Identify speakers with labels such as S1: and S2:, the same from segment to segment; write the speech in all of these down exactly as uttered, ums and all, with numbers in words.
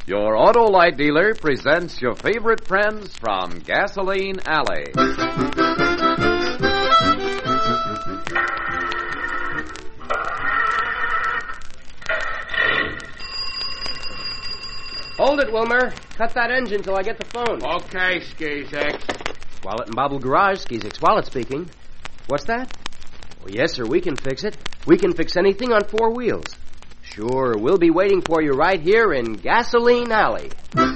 S1: Your Auto Light dealer presents your favorite friends from Gasoline Alley.
S2: Hold it, Wilmer. Cut that engine till I get the phone.
S3: Okay, Skizix.
S2: Wallet and Bobble Garage, Skizix Wallet speaking. What's that? Oh, yes, sir, we can fix it. We can fix anything on four wheels. Sure, we'll be waiting for you right here in Gasoline Alley.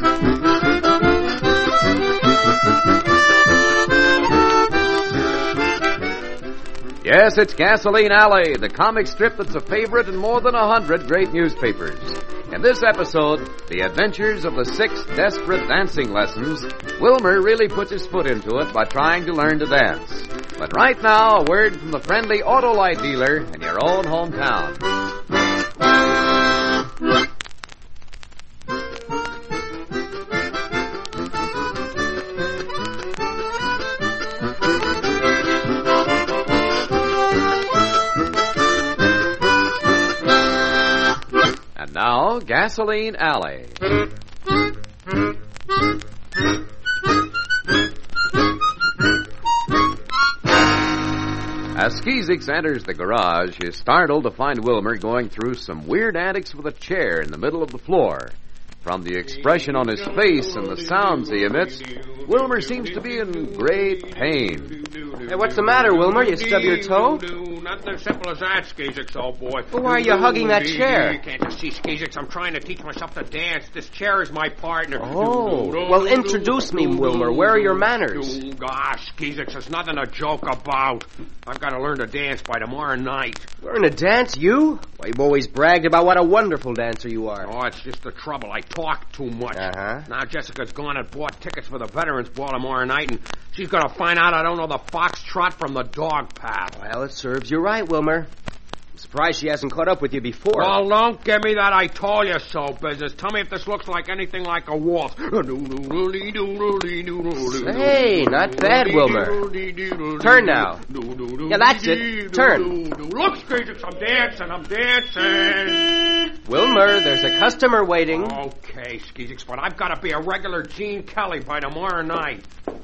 S1: Yes, it's Gasoline Alley, the comic strip that's a favorite in more than a hundred great newspapers. In this episode, The Adventures of the Six Desperate Dancing Lessons, Wilmer really puts his foot into it by trying to learn to dance. But right now, a word from the friendly Autolite dealer in your own hometown. And now, Gasoline Alley. As Skizix enters the garage, he is startled to find Wilmer going through some weird antics with a chair in the middle of the floor. From the expression on his face and the sounds he emits, Wilmer seems to be in great pain.
S2: Hey, what's the matter, Wilmer? You stub your toe?
S3: Nothing as simple as that, Skizix, old boy.
S2: Well, why are you hugging that chair?
S3: Can't you see, Skizix? I'm trying to teach myself to dance. This chair is my partner.
S2: Oh, well, introduce me, Wilmer. Where are your manners?
S3: Gosh, Skizix, there's nothing to joke about. I've got to learn to dance by tomorrow night.
S2: Learn to dance, you? Well, you've always bragged about what a wonderful dancer you are.
S3: Oh, it's just the trouble. I talk too much.
S2: Uh-huh.
S3: Now Jessica's gone and bought tickets for the Veterans Ball tomorrow night, and she's going to find out I don't know the foxtrot from the dog path.
S2: Well, it serves you right, Wilmer. I'm surprised she hasn't caught up with you before.
S3: Well, don't give me that I told you so business. Tell me if this looks like anything like a waltz. Hey,
S2: not bad, Wilmer. Turn now. Yeah, that's it. Turn.
S3: Look, Skizix, I'm dancing, I'm dancing.
S2: Wilmer, there's a customer waiting.
S3: Okay, Skizix, but I've got to be a regular Gene Kelly by tomorrow night.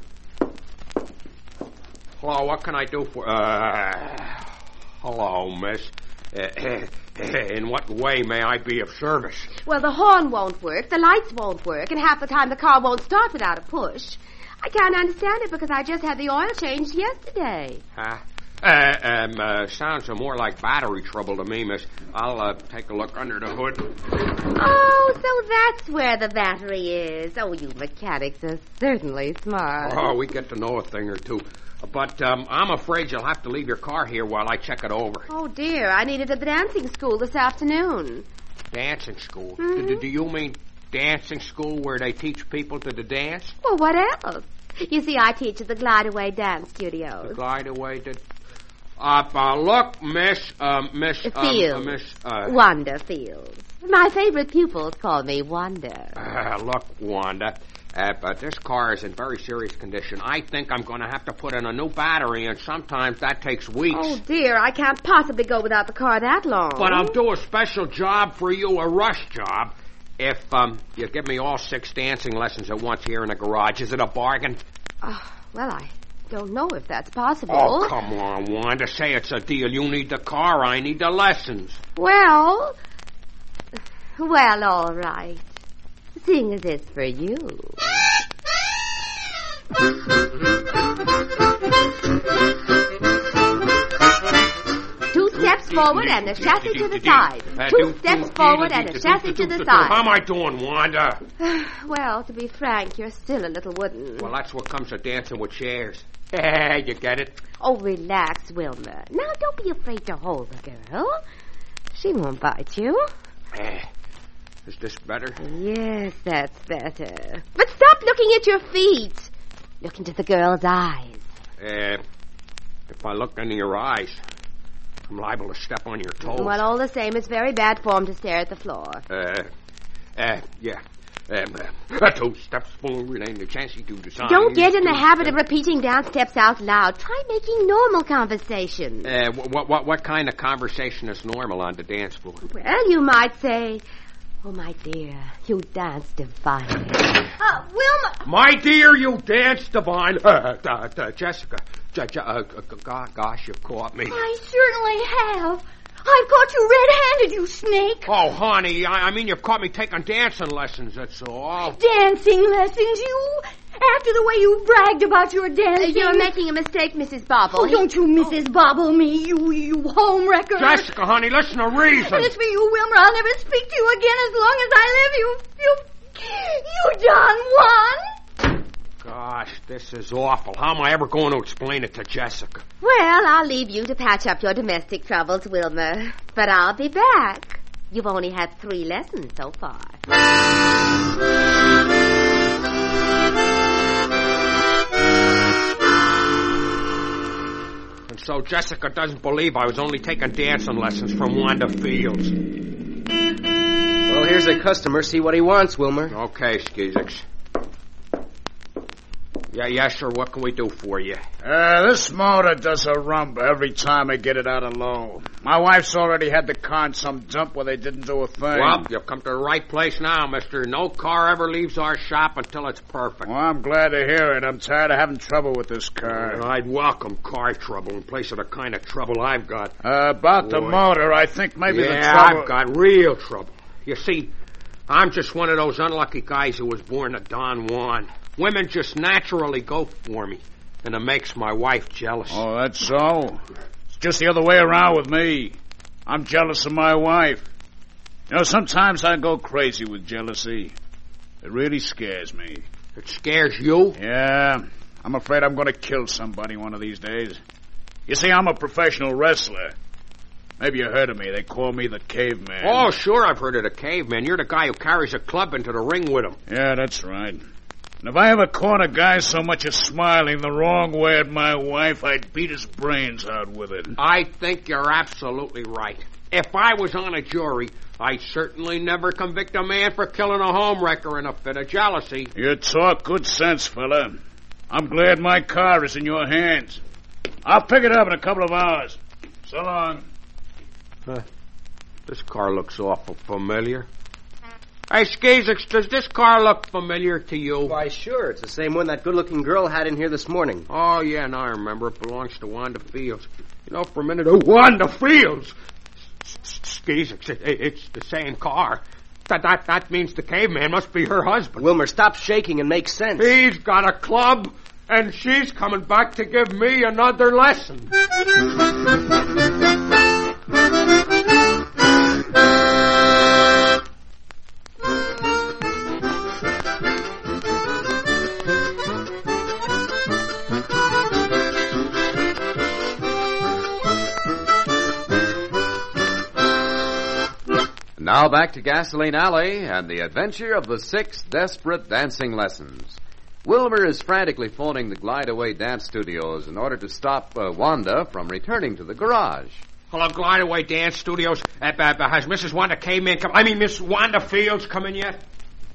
S3: Hello, what can I do for... Uh, hello, miss. Uh, in what way may I be of service?
S4: Well, the horn won't work, the lights won't work, and half the time the car won't start without a push. I can't understand it because I just had the oil changed yesterday.
S3: Huh? Uh, um, uh, sounds more like battery trouble to me, miss. I'll uh, take a look under the hood.
S4: Oh, so that's where the battery is. Oh, you mechanics are certainly smart.
S3: Oh, we get to know a thing or two. But um, I'm afraid you'll have to leave your car here while I check it over.
S4: Oh, dear. I need it at the dancing school this afternoon.
S3: Dancing school?
S4: Mm-hmm.
S3: Do, do you mean dancing school where they teach people to, to dance?
S4: Well, what else? You see, I teach at the Glide Away Dance Studios.
S3: The Glide Away did... Uh, uh, look, miss, uh, miss...
S4: Fields.
S3: Um, uh, miss, uh...
S4: Wanda Fields. My favorite pupils call me Wanda.
S3: Uh, look, Wanda... Uh, but this car is in very serious condition. I think I'm going to have to put in a new battery, and sometimes that takes weeks.
S4: Oh, dear, I can't possibly go without the car that long.
S3: But I'll do a special job for you, a rush job, if um, you give me all six dancing lessons at once here in the garage. Is it a bargain?
S4: Uh, well, I don't know if that's possible.
S3: Oh, come on, Wanda. Say it's a deal. You need the car. I need the lessons.
S4: Well, well, all right. Seeing as it's for you. Two steps forward and the chassis to the side. Two steps forward and the chassis to the
S3: How
S4: side.
S3: am I doing, Wanda?
S4: Well, to be frank, you're still a little wooden.
S3: Well, that's what comes of dancing with chairs. You get it?
S4: Oh, relax, Wilmer. Now, don't be afraid to hold the girl. She won't bite you.
S3: Is this better?
S4: Yes, that's better. But stop looking at your feet. Look into the girl's eyes.
S3: Uh, if I look into your eyes, I'm liable to step on your toes.
S4: Well, all the same, it's very bad form to stare at the floor.
S3: Uh, uh, yeah. Um, uh, two steps forward and the chance to decide.
S4: Don't get in the habit of repeating dance steps out loud. Try making normal conversation.
S3: Uh, what, what, what kind of conversation is normal on the dance floor?
S4: Well, you might say, Oh, my dear, you danced divinely.
S5: Uh, Wilma!
S3: My dear, you dance divine. Uh, uh, uh, Jessica, j- j- uh, uh, gosh, you caught me.
S5: I certainly have. I've caught you red-handed, you snake.
S3: Oh, honey, I, I mean you caught me taking dancing lessons, that's all.
S5: Dancing lessons, you? After the way you bragged about your dancing.
S4: Uh, you're making a mistake, Missus Bobble.
S5: Oh, don't you Missus Bobble me, you, you home wrecker.
S3: Jessica, honey, listen to reason.
S5: As for you, Wilmer, I'll never speak to you again as long as I live. You, you, you Don Juan.
S3: Gosh, this is awful. How am I ever going to explain it to Jessica?
S4: Well, I'll leave you to patch up your domestic troubles, Wilmer. But I'll be back. You've only had three lessons so far.
S3: And so Jessica doesn't believe I was only taking dancing lessons from Wanda Fields.
S2: Well, here's a customer. See what he wants, Wilmer.
S3: Okay, Skizix. Yeah, yeah, sure. What can we do for you?
S6: Uh, this motor does a rumba every time I get it out of low. My wife's already had the car in some dump where they didn't do a thing.
S3: Well, you've come to the right place now, mister. No car ever leaves our shop until it's perfect.
S6: Well, I'm glad to hear it. I'm tired of having trouble with this car.
S3: Well, I'd welcome car trouble in place of the kind of trouble I've got.
S6: Uh, about
S3: Boy.
S6: the motor, I think maybe
S3: yeah,
S6: the trouble...
S3: I've got real trouble. You see, I'm just one of those unlucky guys who was born a Don Juan. Women just naturally go for me, and it makes my wife jealous.
S6: Oh, that's so? It's just the other way around with me. I'm jealous of my wife. You know, sometimes I go crazy with jealousy. It really scares me.
S3: It scares you?
S6: Yeah, I'm afraid I'm going to kill somebody one of these days. You see, I'm a professional wrestler. Maybe you heard of me. They call me the Caveman.
S3: Oh, sure, I've heard of the Caveman. You're the guy who carries a club into the ring with him.
S6: Yeah, that's right. And if I ever caught a guy so much as smiling the wrong way at my wife, I'd beat his brains out with it.
S3: I think you're absolutely right. If I was on a jury, I'd certainly never convict a man for killing a homewrecker in a fit of jealousy.
S6: You talk good sense, fella. I'm glad my car is in your hands. I'll pick it up in a couple of hours. So long.
S3: Huh. This car looks awful familiar. Hey, Skizix, does this car look familiar to you?
S2: Why, sure. It's the same one that good-looking girl had in here this morning.
S3: Oh, yeah, now I remember. It belongs to Wanda Fields. You know, for a minute, oh, Wanda Fields! Skizix, it, it's the same car. That, that, that means the Caveman must be her husband.
S2: Wilmer, stop shaking and make sense.
S3: He's got a club, and she's coming back to give me another lesson.
S1: Now back to Gasoline Alley and the adventure of the six desperate dancing lessons. Wilmer is frantically phoning the Glide Away Dance Studios in order to stop uh, Wanda from returning to the garage.
S3: Hello, Glide Away Dance Studios. Uh, uh, uh, has Missus Wanda Caveman come? I mean, Miss Wanda Fields come in yet?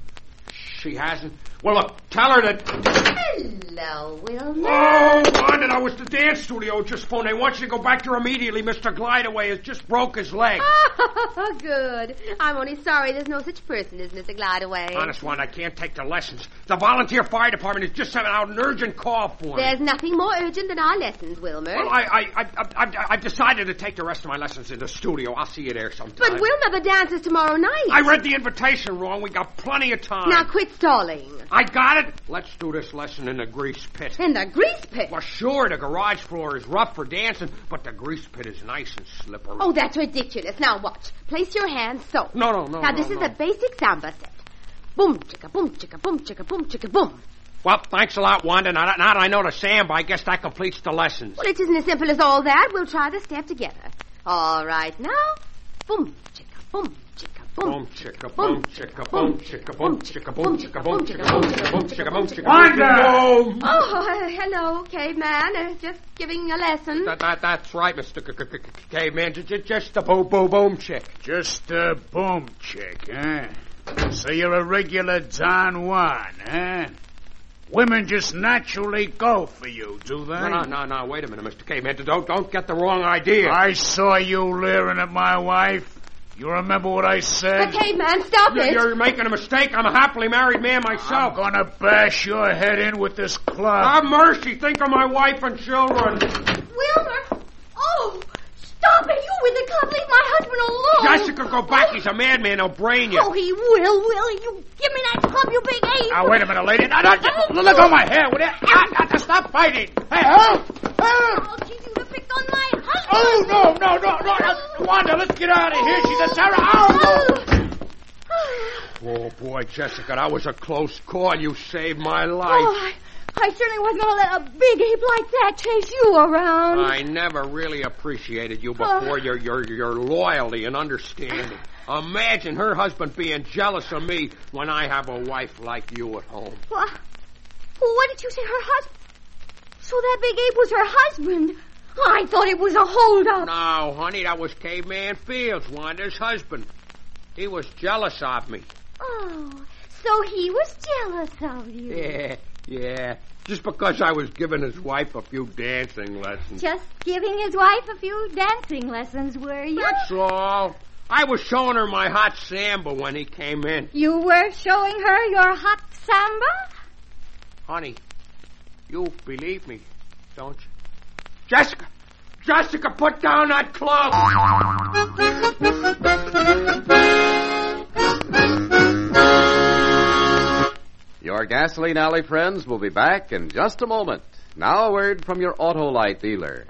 S3: She hasn't. Well, look, tell her that...
S4: Hello, Wilmer.
S3: Oh, Wanda, I was the dance studio just phoned. They want you to go back there immediately. Mister Glideaway has just broke his leg.
S4: Oh, good. I'm only sorry there's no such person as Mister Glideaway.
S3: Honest, Wanda, I can't take the lessons. The volunteer fire department has just sent out an urgent call for me.
S4: There's nothing more urgent than our lessons, Wilmer.
S3: Well, I, I, I, I, I, I've decided to take the rest of my lessons in the studio. I'll see you there sometime.
S4: But Wilmer, the dance is tomorrow night.
S3: I read the invitation wrong. We got plenty of time.
S4: Now quit stalling.
S3: I got it. Let's do this lesson in the grease pit.
S4: In the grease pit?
S3: Well, sure, the garage floor is rough for dancing, but the grease pit is nice and slippery.
S4: Oh, that's ridiculous. Now watch. Place your hands so.
S3: No, no, no,
S4: Now,
S3: no,
S4: this
S3: no.
S4: is a basic samba set. Boom, chicka, boom, chicka, boom, chicka, boom, chicka, boom.
S3: Well, thanks a lot, Wanda. Now, now that I know the samba, I guess that completes the lessons.
S4: Well, it isn't as simple as all that. We'll try the step together. All right, now. Boom, chicka, boom, chicka, boom.
S3: Boom, chicka, boom, chicka, boom, chicka, boom, chicka, boom, chicka, boom, chicka, boom, chicka, boom, chicka, boom, chicka,
S6: Wanda!
S3: boom.
S4: Oh, uh, hello, caveman. Uh, just giving a lesson.
S3: That, that, that's right, Mister Caveman. Just a boom, boom, boom chick.
S6: Just a boom chick, huh? So you're a regular Don Juan, huh? Women just naturally go for you, do they?
S3: No, no, no, no. Wait a minute, Mister Caveman. Don't, don't get the wrong idea.
S6: I saw you leering at my wife. You remember what I said?
S4: But, caveman, stop
S3: You're,
S4: it.
S3: you're making a mistake. I'm a happily married man myself.
S6: I'm gonna bash your head in with this club.
S3: Have mercy. Think of my wife and children.
S5: Wilbur! Oh! Stop it! You with the club. Leave my husband alone.
S3: Jessica, go back. He's a madman. He'll brain you.
S5: Oh, he will, will. You give me that club, you big ape.
S6: Now, wait a minute, lady. Now, don't, let go of my hair, will you? Ah, ah, stop fighting. Hey, help! Help!
S5: I'll teach you to pick on my husband.
S6: Oh, no, no, no, no. no. Wanda, let's get out of here. She's a terror. Oh,
S3: Oh, boy, Jessica, that was a close call. You saved my life.
S5: Oh, I, I certainly wasn't going to let a big ape like that chase you around.
S3: I never really appreciated you before, your, your, your loyalty and understanding. Imagine her husband being jealous of me when I have a wife like you at home.
S5: What? Well, what did you say, her husband? So that big ape was her husband. I thought it was a holdup.
S3: No, honey, that was Caveman Fields, Wanda's husband. He was jealous of me.
S5: Oh, so he was jealous of you.
S3: Yeah, yeah. Just because I was giving his wife a few dancing lessons.
S5: Just giving his wife a few dancing lessons, were you?
S3: That's all. I was showing her my hot samba when he came in.
S5: You were showing her your hot samba?
S3: Honey, you believe me, don't you? Jessica! Jessica, put down that club!
S1: Your Gasoline Alley friends will be back in just a moment. Now a word from your Autolite dealer.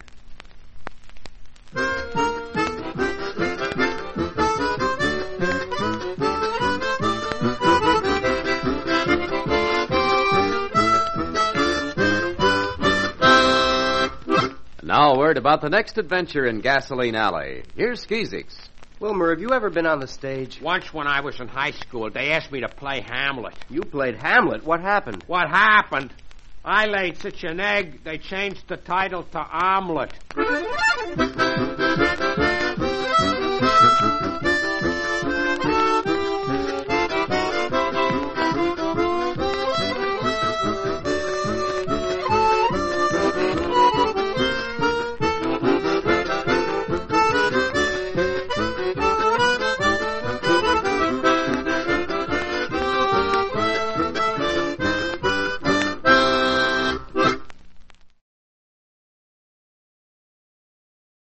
S1: Now a word about the next adventure in Gasoline Alley. Here's Skeezix.
S2: Wilmer, have you ever been on the stage?
S3: Once when I was in high school, they asked me to play Hamlet.
S2: You played Hamlet. What happened?
S3: What happened? I laid such an egg, they changed the title to Omelet.